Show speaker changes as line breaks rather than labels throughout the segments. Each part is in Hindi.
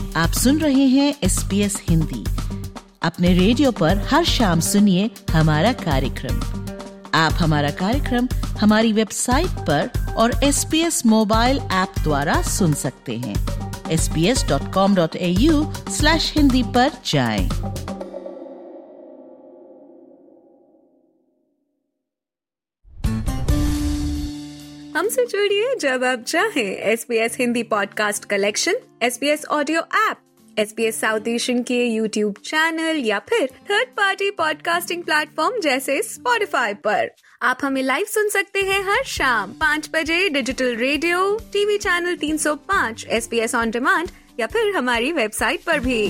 आप सुन रहे हैं SBS हिंदी। अपने रेडियो पर हर शाम सुनिए हमारा कार्यक्रम। आप हमारा कार्यक्रम हमारी वेबसाइट पर और SBS मोबाइल ऐप द्वारा सुन सकते हैं। sbs.com.au/hindi पर जाएं।
हमसे जुड़िए जब आप चाहें। SBS Hindi podcast collection, SBS audio app, SBS South Asian के YouTube चैनल या फिर थर्ड पार्टी पॉडकास्टिंग प्लेटफॉर्म जैसे Spotify पर। आप हमें लाइव सुन सकते हैं हर शाम 5 बजे digital radio, TV channel 305, SBS on demand या फिर हमारी वेबसाइट पर भी।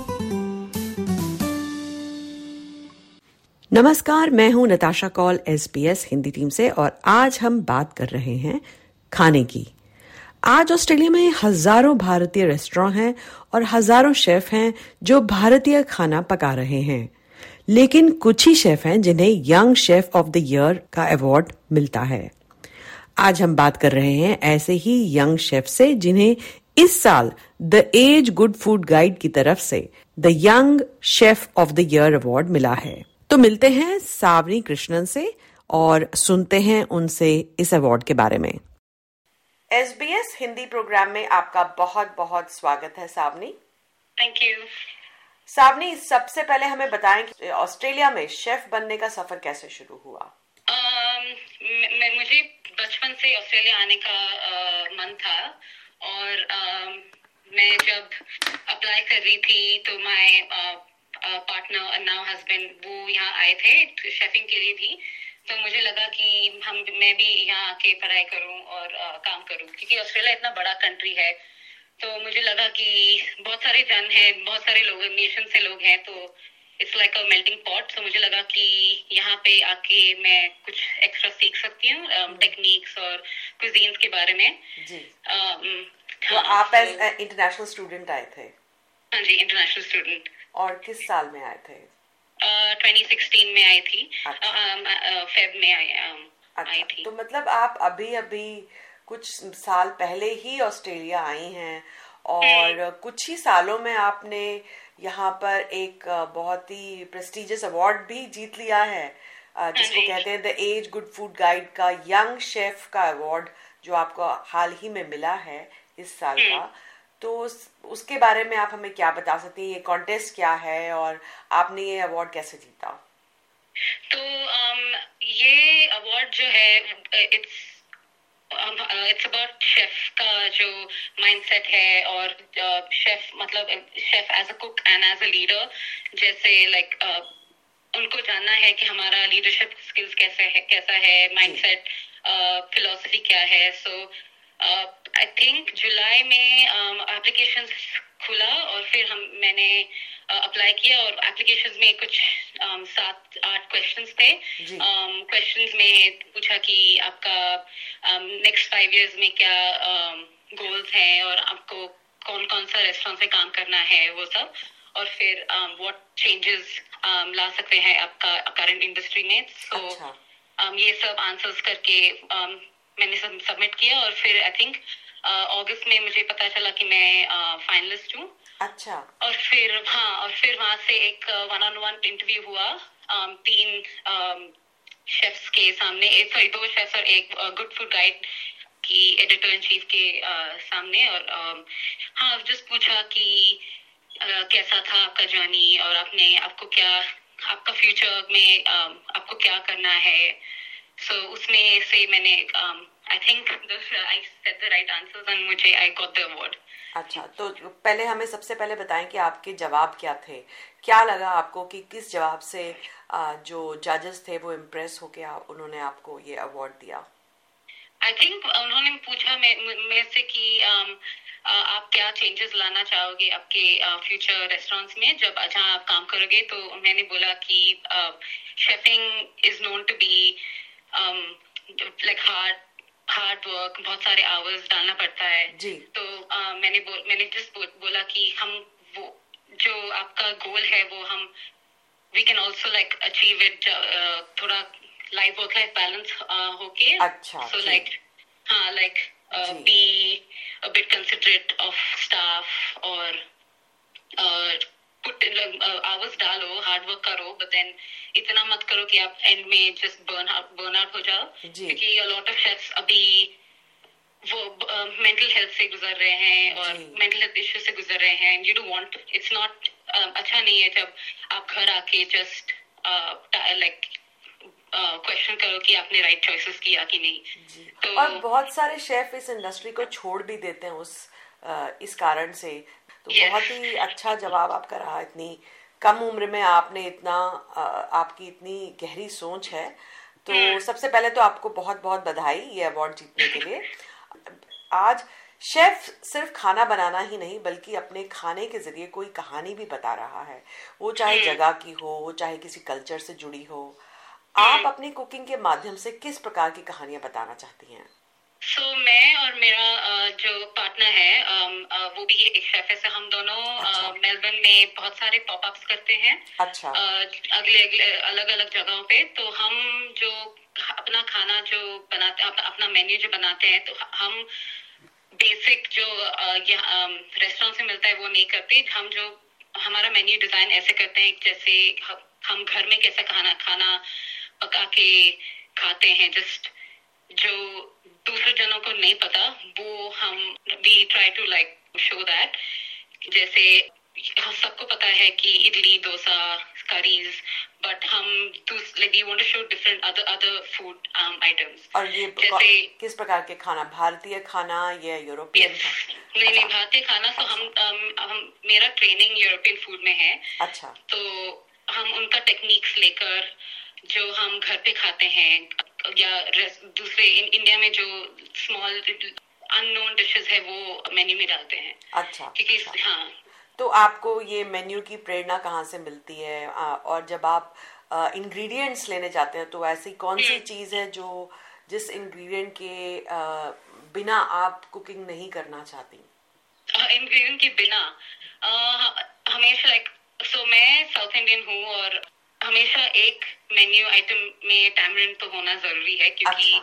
नमस्कार, मैं हूं नताशा कौल SBS हिंदी टीम से और आज हम बात कर रहे हैं खाने की। आज ऑस्ट्रेलिया में हजारों भारतीय रेस्टोरेंट हैं और हजारों शेफ हैं जो भारतीय खाना पका रहे हैं, लेकिन कुछ ही शेफ हैं जिन्हें young chef of the year का अवार्ड मिलता है। आज हम बात कर रहे हैं ऐसे ही यंग शेफ से जिन्हें इस साल the Age good food guide की तरफ से the young chef of the year award मिला है। तो मिलते हैं सावनी कृष्णन से और सुनते हैं उनसे इस अवार्ड के बारे में। SBS हिंदी प्रोग्राम में आपका बहुत बहुत स्वागत है सावनी।
Thank you.
सावनी, सबसे पहले हमें बताएं कि ऑस्ट्रेलिया में शेफ बनने का सफर कैसे शुरू हुआ?
मुझे बचपन से ऑस्ट्रेलिया आने का मन था और मैं जब अप्लाई कर रही थी तो माय पार्टनर नाउ हस्बैंड वो यहाँ आए थे, शेफिंग के लिए थी। तो मुझे लगा कि मैं भी यहाँ आके पढ़ाई करूँ और काम करूँ, क्योंकि ऑस्ट्रेलिया इतना बड़ा कंट्री है। तो मुझे लगा कि बहुत सारे जन हैं, बहुत सारे लोग नेशन से लोग हैं, तो it's like a melting pot. तो मुझे लगा कि यहाँ पे आके मैं कुछ एक्स्ट्रा सीख सकती हूँ, टेक्निक्स और कुजीन्स के बारे में जी।
तो आप एज इंटरनेशनल स्टूडेंट आए थे?
हाँ जी, इंटरनेशनल स्टूडेंट।
और किस साल में आए थे?
2016 में आई थी। फेब में आई थी।
तो मतलब आप अभी कुछ साल पहले ही ऑस्ट्रेलिया आई हैं और कुछ ही सालों में आपने यहाँ पर एक बहुत ही प्रेस्टिजियस अवार्ड भी जीत लिया है, जिसको कहते हैं the Age good food guide का यंग शेफ का अवार्ड, जो आपको हाल ही में मिला है इस साल का। तो उसके बारे में आप हमें क्या बता सकती हैं? ये कॉन्टेस्ट क्या है और आपने ये अवार्ड कैसे जीता?
तो ये अवार्ड जो है इट्स अबाउट शेफ का जो माइंडसेट है और शेफ मतलब chef as a cook and as a leader, जैसे लाइक उनको जानना है कि हमारा लीडरशिप स्किल्स कैसा है, माइंडसेट, फिलॉसफी क्या है। सो आई थिंक जुलाई में एप्लीकेशंस खुला और फिर मैंने अप्लाई किया और एप्लीकेशंस में कुछ 7-8 क्वेश्चंस थे। क्वेश्चंस में पूछा कि आपका नेक्स्ट 5 इयर्स में क्या गोल्स हैं और आपको कौन कौन सा रेस्टोरेंट में काम करना है, वो सब। और फिर व्हाट चेंजेस ला सकते हैं आपका करंट इंडस्ट्री में। सो ये सब आंसर्स करके मैंने सबमिट किया और फिर आई थिंक अगस्त में मुझे पता चला कि मैं फाइनलिस्ट हूँ।
अच्छा।
और फिर वहाँ से एक 1-on-1 इंटरव्यू हुआ 3 शेफ्स के सामने, 2 शेफ्स और एक गुड फूड गाइड की एडिटर इन चीफ के सामने। और हाँ, जस्ट पूछा कि कैसा था आपका जर्नी और आपका फ्यूचर में आपको क्या करना है। So उसमें से मैंने I think I said the right answers and मुझे I got the award.
अच्छा, तो पहले हमें सबसे पहले बताएं कि आपके जवाब क्या थे? क्या लगा आपको कि किस जवाब से जो जजेस थे वो इम्प्रेस होके उन्होंने आपको ये अवार्ड दिया?
I think उन्होंने पूछा मेरे से कि आप क्या चेंजेस लाना चाहोगे आपके फ्यूचर रेस्टोरेंट्स में जब जहाँ आप काम करोगे। तो मैंने बोला कि chefing is known to be like hard work, बहुत सारे आवर्स डालना पड़ता है जी। तो मैंने जस्ट बोला कि हम वो जो आपका गोल है वो we can also like achieve it, थोड़ा लाइफ वर्क लाइफ बैलेंस होके।
अच्छा।
सो लाइक हाँ, like be a bit considerate of staff और आवर्स डालो, हार्ड वर्क करो, बट देन इतना मत करो कि आप एंड में जस्ट बर्न आउट हो जाओ, क्योंकि लॉट ऑफ शेफ्स अभी वो मेंटल हेल्थ से गुजर रहे हैं और मेंटल हेल्थ इश्यू से गुजर रहे हैं. You do want, it's not अच्छा नहीं है जब आप घर आके जस्ट लाइक क्वेश्चन करो कि आपने राइट चॉइसेस किया कि नहीं.
तो और बहुत सारे शेफ इस इंडस्ट्री को छोड़ भी देते हैं इस कारण से. तो बहुत ही अच्छा जवाब आपका रहा. इतनी कम उम्र में आपने इतना आपकी इतनी गहरी सोच है. तो सबसे पहले तो आपको बहुत बहुत बधाई ये अवार्ड जीतने के लिए. आज शेफ सिर्फ खाना बनाना ही नहीं बल्कि अपने खाने के जरिए कोई कहानी भी बता रहा है, वो चाहे जगह की हो, वो चाहे किसी कल्चर से जुड़ी हो. आप अपनी कुकिंग के माध्यम से किस प्रकार की कहानियां बताना चाहती हैं?
मैं और मेरा जो पार्टनर है वो भी एक शेफ है. हम दोनों मेलबर्न में बहुत सारे पॉपअप्स करते हैं.
अच्छा.
अगले अलग अलग जगहों पे. तो हम जो अपना खाना जो बनाते हैं, अपना मेन्यू जो बनाते हैं, तो हम बेसिक जो रेस्टोरेंट से मिलता है वो नहीं करते. हम जो हमारा मेन्यू डिजाइन ऐसे करते हैं जैसे हम घर में कैसा खाना पका के खाते हैं, जस्ट जो दूसरे जनों को नहीं पता वो हम we try to like show that. जैसे सबको पता है कि इडली, डोसा, करीज, बट हम we want to show different other food items.
और ये जैसे किस प्रकार के खाना, भारतीय खाना या यूरोपियन खाना?
नहीं, भारतीय खाना. तो हम मेरा ट्रेनिंग यूरोपियन फूड में है.
अच्छा.
तो हम उनका टेक्निक्स लेकर जो हम घर पे खाते हैं या दूसरे इंडिया में जो स्मॉल अननोन डिशेस है वो मेन्यू में डालते हैं.
अच्छा.
क्योंकि हाँ.
तो आपको ये मेन्यू की प्रेरणा कहाँ से मिलती है? और जब आप इंग्रेडिएंट्स लेने जाते हैं तो ऐसी कौन सी चीज है जो जिस इंग्रेडिएंट के बिना आप कुकिंग नहीं करना चाहती?
इंग्रेडिएंट के बिना हमेशा मैं साउथ इंडियन हूँ और हमेशा एक मेन्यू आइटम में टैमरिंड तो होना जरूरी है, क्योंकि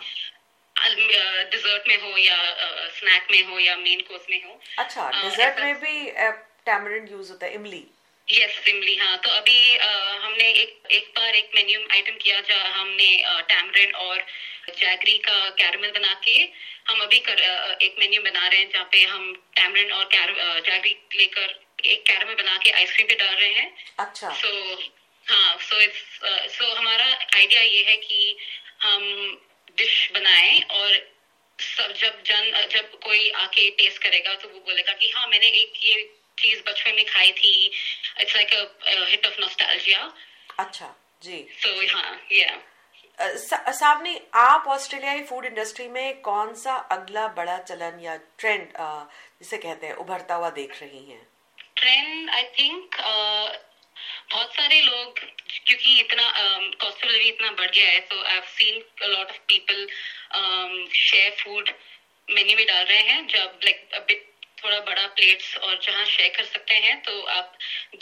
डिजर्ट में हो या स्नैक में हो या मेन कोर्स में हो.
अच्छा. डिजर्ट में भी टैमरिंड यूज होता है? इमली?
यस, इमली. हाँ. तो अभी हमने एक बार एक मेन्यू आइटम किया जहाँ हमने टैमरिंड और जैगरी का कैरमल बना के हम अभी एक मेन्यू बना रहे हैं जहाँ पे हम टैमरिंड और जैगरी लेकर एक कैरमल बना के आइसक्रीम पे डाल रहे हैं.
अच्छा.
हाँ. सो हमारा आइडिया ये है कि हम डिश बनाएं और सब जब कोई आके टेस्ट करेगा तो वो बोलेगा कि हाँ, मैंने एक ये चीज बचपन में खाई थी. It's like a hit of nostalgia.
अच्छा जी.
सो हाँ, या
सावनी, आप ऑस्ट्रेलियाई फूड इंडस्ट्री में कौन सा अगला बड़ा चलन या ट्रेंड जिसे कहते हैं उभरता हुआ देख रही हैं?
ट्रेंड आई थिंक बहुत सारे लोग, क्योंकि इतना कॉस्ट ऑफ लिविंग इतना बढ़ गया है, so I have seen a lot of people share food menu में डाल रहे हैं. जब लाइक थोड़ा बड़ा प्लेट्स और जहाँ शेयर कर सकते हैं तो आप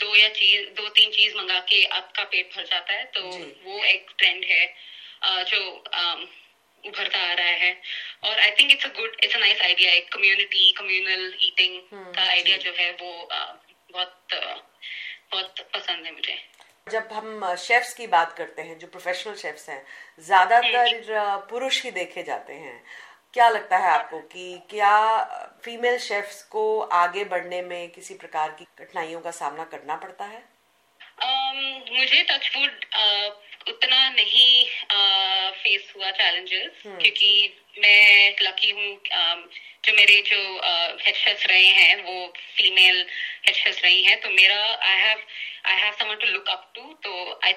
2-3 चीज मंगा के आपका पेट भर जाता है. तो वो एक ट्रेंड है जो उभरता आ रहा है. और I think it's a nice idea. एक कम्युनल ईटिंग का आइडिया जो है वो बहुत पसंद है मुझे.
जब हम शेफ्स की बात करते हैं, जो प्रोफेशनल शेफ्स हैं, ज्यादातर पुरुष ही देखे जाते हैं. क्या लगता है आपको कि क्या फीमेल शेफ्स को आगे बढ़ने में किसी प्रकार की कठिनाइयों का सामना करना पड़ता है?
मुझे टचवुड उतना नहीं फेस हुआ चैलेंजेस, क्योंकि मैं लकी हूँ. जो मेरे हेड शेफ्स रहे हैं वो फीमेल हेड शेफ्स रही हैं, तो मेरा I have someone to look up to. तो आई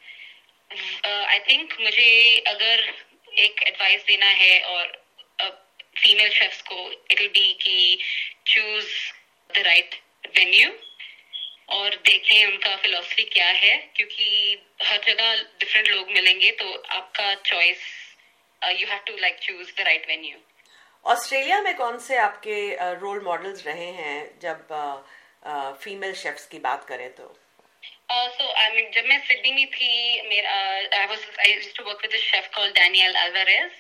थिंक मुझे अगर एक एडवाइस देना है और फीमेल शेफ्स को, इट विल बी कि चूज द राइट वेन्यू और देखें उनका फिलॉसफी क्या है, क्योंकि हर जगह डिफरेंट लोग मिलेंगे. तो आपका choice, you have to like choose the right venue.
Australia में कौन से आपके रोल मॉडल्स रहे हैं जब फीमेल शेफ्स की बात करें तो?
जब मैं सिडनी में थी, I used to work with a chef called Danielle Alvarez.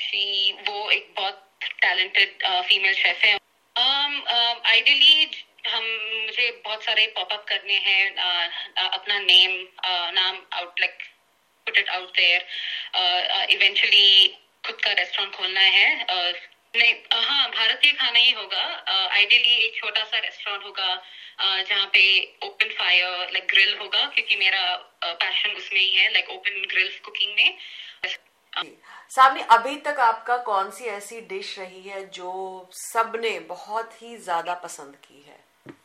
वो एक बहुत टैलेंटेड फीमेल शेफ है. आइडियली मुझे बहुत सारे पॉपअप करने हैं, अपना नाम out like put it out there, eventually खुद का रेस्टोरेंट खोलना है। हाँ, भारतीय खाना ही होगा। आइडियली एक छोटा सा रेस्टोरेंट होगा जहाँ पे ओपन फायर लाइक ग्रिल होगा, क्योंकि मेरा पैशन उसमें ही है, लाइक ओपन ग्रिल कुकिंग में।
सामने अभी तक आपका कौन सी ऐसी डिश रही है जो सबने बहुत ही ज्यादा पसंद की है?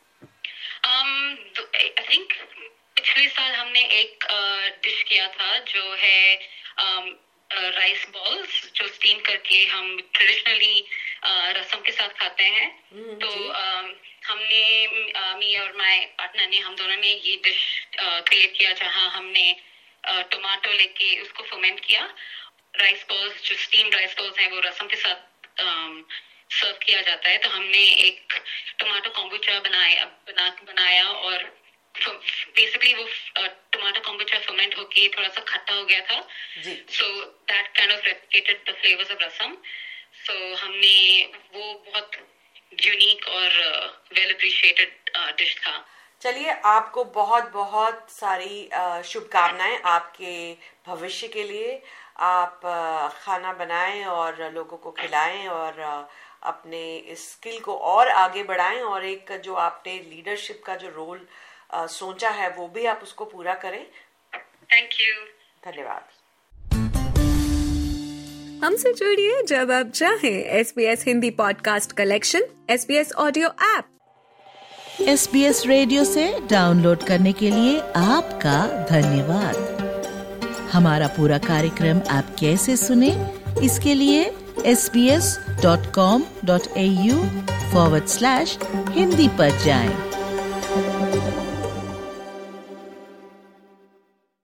आई थिंक पिछले साल हमने एक डिश किया था जो है राइस बॉल्स, जो स्टीम करके हम ट्रेडिशनली रसम के साथ खाते हैं। तो हमने मी और माय पार्टनर ने, हम दोनों ने ये डिश क्रिएट किया जहां हमने टोमेटो लेके उसको फर्मेंट किया। राइस बॉल्स जो स्टीम राइस बॉल्स हैं वो रसम के साथ सर्व किया जाता है। तो हमने एक टोमेटो कॉम्बुचा बनाया और बेसिकली वो टोमेटो कॉम्बुचा फर्मेंट होके थोड़ा सा खट्टा हो गया था। So that kind of replicated the flavours of rasam. So हमने वो बहुत यूनिक और वेल अप्रिशिएटेड डिश था।
चलिए, आपको बहुत बहुत सारी शुभकामनाएं आपके भविष्य के लिए। आप खाना बनाएं और लोगों को खिलाएं और अपने इस स्किल को और आगे बढ़ाएं, और एक जो आपने लीडरशिप का जो रोल सोचा है वो भी आप उसको पूरा करें।
Thank you.
धन्यवाद।
हमसे जुड़िए जब आप चाहें। SBS Hindi podcast collection, SBS audio app.
SBS radio से डाउनलोड करने के लिए आपका धन्यवाद। हमारा पूरा कार्यक्रम आप कैसे सुने, इसके लिए sbs.com.au/hindi पर जाएं।